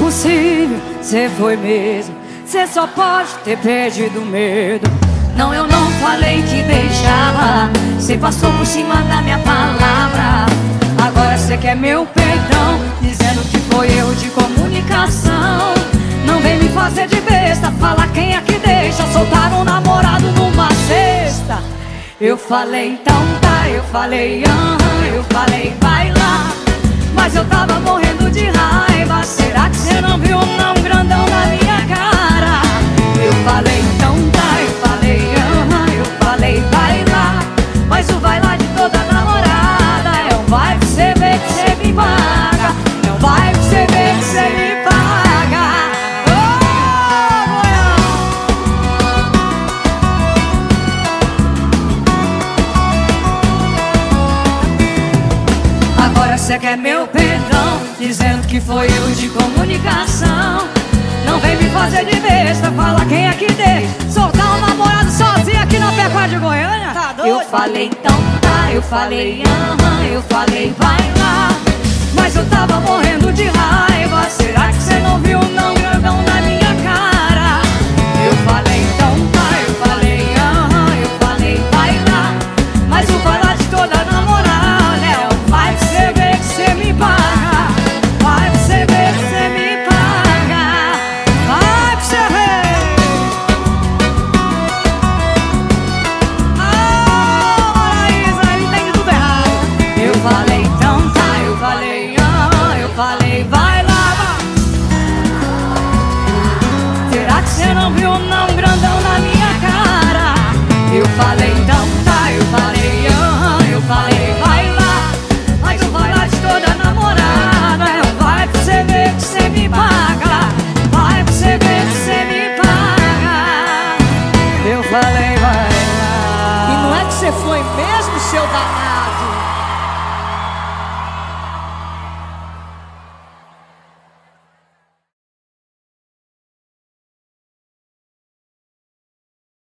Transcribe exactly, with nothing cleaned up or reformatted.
impossível, cê foi mesmo. Cê só pode ter perdido o medo. Não, eu não falei que deixava, cê passou por cima da minha palavra. Agora cê quer meu perdão, dizendo que foi erro de comunicação. Não vem me fazer de besta, fala quem é que deixa soltar um namorado numa sexta. Eu falei então tá, eu falei aham, eu falei vai lá, mas eu tava morrendo de raiva. Será que cê não viu um não grandão na minha cara? Eu falei então tá, eu falei aham, eu falei vai lá, mas o vai lá de toda namorada é um vai pra cê ver que cê me paga, é um vai pra cê ver que cê me paga. Oh, agora cê quer meu perdão, dizendo que foi erro de comunicação. Não vem me fazer de besta, fala quem é que deixa soltar um namorado sozinho aqui na Pecuária de Goiânia. Tá doido? Eu falei então tá, eu falei aham, eu falei vai lá, mas eu tava morrendo de raiva. Será que cê não viu não grandão na minha cara? Eu falei então tá, eu falei aham, eu falei vai lá, mas o vai lá de toda namorada é um vai pra cê ver que cê me paga, vai pra cê ver que cê me paga, vai pra cê ver. Eu falei então tá, eu falei ah, eu falei vai lá, vai. Será que cê não viu não grandão na minha cara? Eu falei então tá, eu falei ah, eu falei vai lá, mas eu vai lá de toda namorada é um vai pra cê ver que cê me paga, vai pra cê ver que cê me paga. Eu falei vai lá. E não é que você foi mesmo, seu danado?